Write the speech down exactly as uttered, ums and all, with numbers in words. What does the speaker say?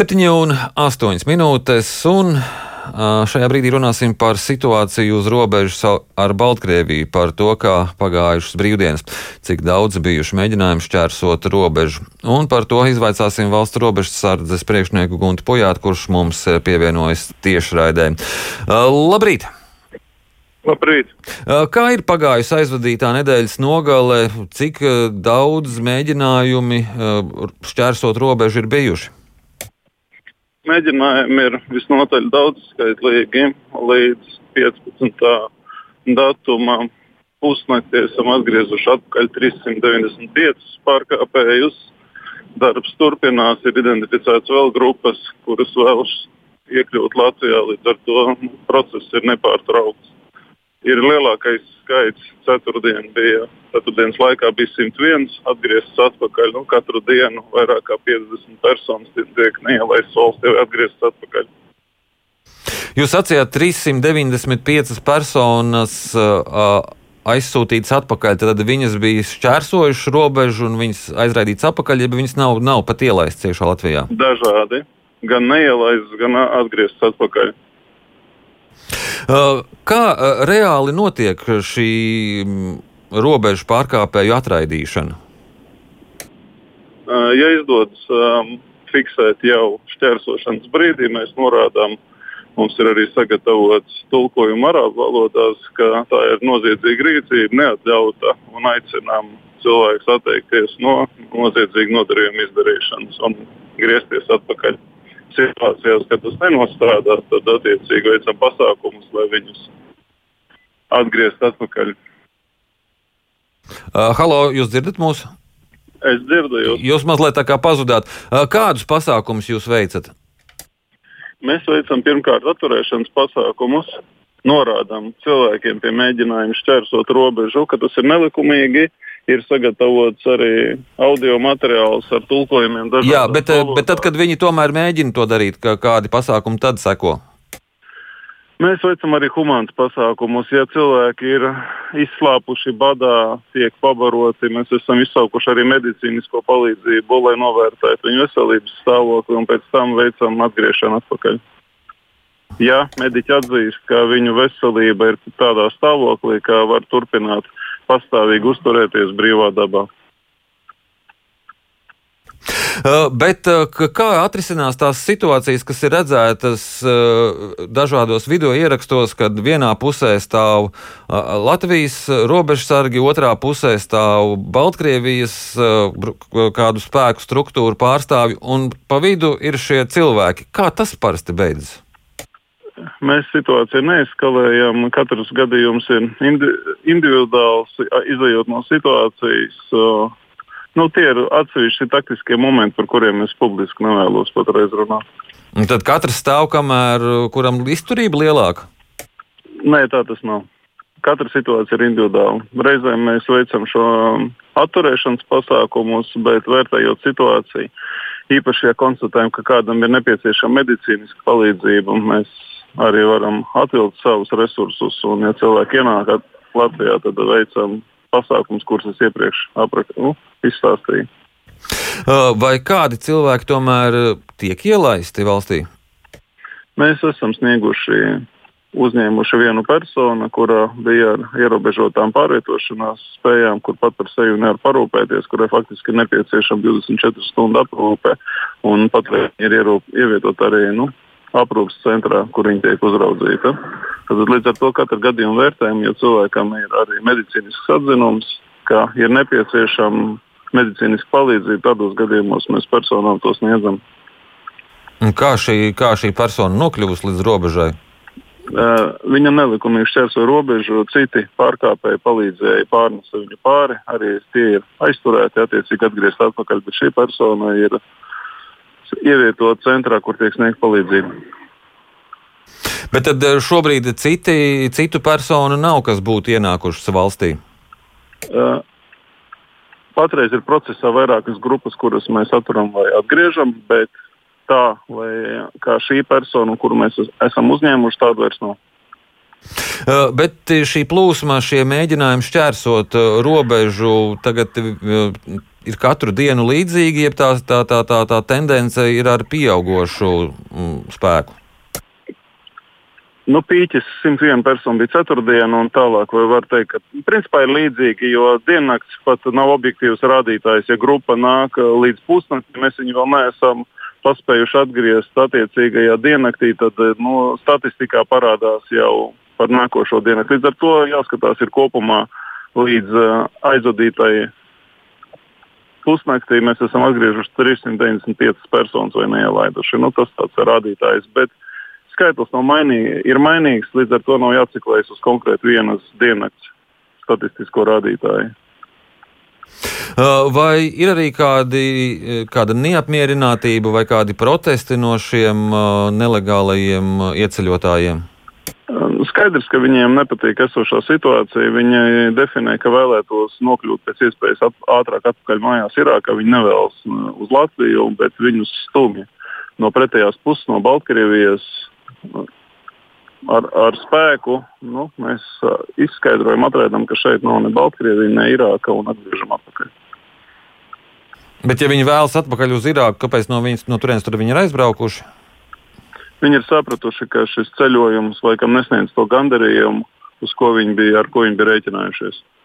septiņi un astoņas minūtes, un šajā brīdī runāsim par situāciju uz robežas ar Baltkrieviju, par to, kā pagājušas brīvdienas, cik daudz bijuši mēģinājumi šķērsot robežu. Un par to izvaicāsim valsts robežsardzes priekšnieku Guntu Pujātu, kurš mums pievienojas tiešraidē. Labrīt! Labrīt! Kā ir pagājusi aizvadītā nedēļas nogale, cik daudz mēģinājumi šķērsot robežu ir bijuši? Mēģinājumi ir visnotaļ daudzskaitlīgi. Līdz piecpadsmitā datumā pusnaktī esam atgriezuši atpakaļ trīssimt deviņdesmit piecus pārkāpējus. Darbs turpinās, ir identificēts vēl grupas, kuras vēlas iekļūt Latvijā, līdz ar to process ir nepārtraukts. Ir lielākais skaits, ceturtdien bija, ceturtdienas laikā bija simt viens, atgrieztas atpakaļ. Nu, katru dienu vairāk kā piecdesmit personas tiek neielaists valstī vai atgrieztas atpakaļ. Jūs sacījāt trīssimt deviņdesmit piecas personas uh, aizsūtītas atpakaļ, tad viņas bija šķērsojušas robežu un viņas aizraidītas atpakaļ, ja viņas nav, nav pat ielaistas iekšā Latvijā? Dažādi. Gan neielaistas, gan atgrieztas atpakaļ. Kā reāli notiek šī robežu pārkāpēju atraidīšana? Ja izdodas um, fiksēt jau šķērsošanas brīdī, mēs norādām, mums ir arī sagatavots tulkojumu arābu valodās, ka tā ir noziedzīga rīcība, neatļauta, un aicinām cilvēkus atteikties no noziedzīga nodarījuma izdarīšanas un griezties atpakaļ. Situācijās, kad tas nenostrādā, tad attiecīgi veicam pasākumus, lai viņus atgriezt atpakaļ. Uh, halo, jūs dzirdat mūs? Es dzirdu jūs. Jūs mazliet tā kā pazudāt. Uh, kādus pasākumus jūs veicat? Mēs veicam pirmkārt atturēšanas pasākumus, norādām cilvēkiem pie mēģinājuma šķērsot robežu, ka tas ir nelikumīgi. Ir sagatavots arī audio materiāls ar tulkojumiem. Jā, bet, bet tad, kad viņi tomēr mēģina to darīt, kādi pasākumi tad seko? Mēs veicam arī humāns pasākumus. Ja cilvēki ir izslāpuši badā, tiek pabaroti, mēs esam izsaukuši arī medicīnisko palīdzību, lai novērtētu viņu veselības stāvokli un pēc tam veicam atgriešanu atpakaļ. Ja mediķi atzīst, ka viņu veselība ir tādā stāvoklī, ka var turpināt pastāvīgi uzturēties brīvā dabā. Uh, bet uh, kā atrisinās tās situācijas, kas ir redzētas uh, dažādos video ierakstos, kad vienā pusē stāv uh, Latvijas robežsargi, otrā pusē stāv Baltkrievijas uh, kādu spēku struktūru pārstāvji, un pa vidu ir šie cilvēki. Kā tas parasti beidzas? Mēs situāciju neeskalējam. Katrs gadījums ir indi individuāls, izējot no situācijas. Nu, tie ir atsevišķi taktiskie momenti, par kuriem es publiski nevēlos patreiz runāt. Un tad katrs stāv, kamēr kuram izturība lielāka? Nē, tā tas nav. Katra situācija ir individuāla. Reizēm mēs veicam šo atturēšanas pasākumus, bet vērtējot situāciju, īpaši, ja konstatējam, ka kādam ir nepieciešama medicīniska palīdzība, mēs arī varam atvilkt savus resursus, un ja cilvēki ienāk Latvijā, tad veicam pasākums, kurus es iepriekš aprak, nu, izstāstīju. Vai kādi cilvēki tomēr tiek ielaisti valstī? Mēs esam snieguši, uzņēmuši vienu personu, kura bija ar ierobežotām pārvietošanās spējām, kur pat par sevi nevar parūpēties, kurai faktiski ir nepieciešama divdesmit četru stundu aprūpe, un pat ir ievietot arī, nu, aprūpas centrā, kur viņi tiek uzraudzīta. Tad līdz ar to katru gadījumu vērtējam, jo cilvēkam ir arī medicīnisks atzinums, ka ir nepieciešama medicīniska palīdzība. Tādos gadījumos mēs personām to sniedzam. Un kā šī, kā šī persona nokļuvusi līdz robežai? Uh, viņa nelikumīgi šķērsoja robežu, citi pārkāpēji palīdzēja pārnesa viņu pāri, arī tie ir aizturēti, attiecīgi atgriezt atpakaļ, bet šī persona ir ievietot centrā, kur tiek sniegt palīdzību. Bet tad šobrīd citi, citu personu nav, kas būtu ienākušas valstī? Uh, patreiz ir procesā vairākas grupas, kuras mēs atturam vai atgriežam, bet tā, lai kā šī persona, kuru mēs esam uzņēmuši, tādu vairs nav. Uh, bet šī plūsma, šie mēģinājumi šķērsot uh, robežu, tagad uh, ir katru dienu līdzīgi, jeb tā, tā, tā, tā, tā tendence ir ar pieaugošu mm, spēku? Nu, pīķis simt viena persona bija ceturtdiena, un tālāk var teikt, ka principā ir līdzīgi, jo diennakts pat nav objektīvs rādītājs. Ja grupa nāk līdz pusnaktī, mēs viņu vēl neesam paspējuši atgriezt attiecīgajā diennaktī, tad nu, statistikā parādās jau par nākošo diennakti. Līdz ar to jāskatās ir kopumā līdz aizvadītai pusnaktī mēs esam atgriežuši trīssimt deviņdesmit piecas personas vai neielaiduši. Nu, tas tāds rādītājs, bet skaitlis nav mainīgi, ir mainīgs, līdz ar to nav jāciklējas uz konkrēti vienas diennakts statistisko rādītāju. Vai ir arī kādi, kāda neapmierinātība vai kādi protesti no šiem nelegālajiem ieceļotājiem? Skaidrs, ka viņiem nepatīk esošā situācija. Viņi definē, ka vēlētos nokļūt pēc iespējas ap, ātrāk atpakaļ mājās Irākā. Viņi nevēlas uz Latviju, bet viņus stumj no pretējās puses, no Baltkrievijas. Ar, ar spēku nu, mēs izskaidrojam, atrādām, ka šeit nav ne Baltkrievija, ne Irāka un atgriežam atpakaļ. Bet ja viņi vēlas atpakaļ uz Irāku, kāpēc no, viņas, no turienes tur viņi ir aizbraukuši? Viņi ir sapratuši, ka šis ceļojums laikam nesniedz to gandarījumu, uz ko viņi bija, ar ko viņi bija rēķinājušies.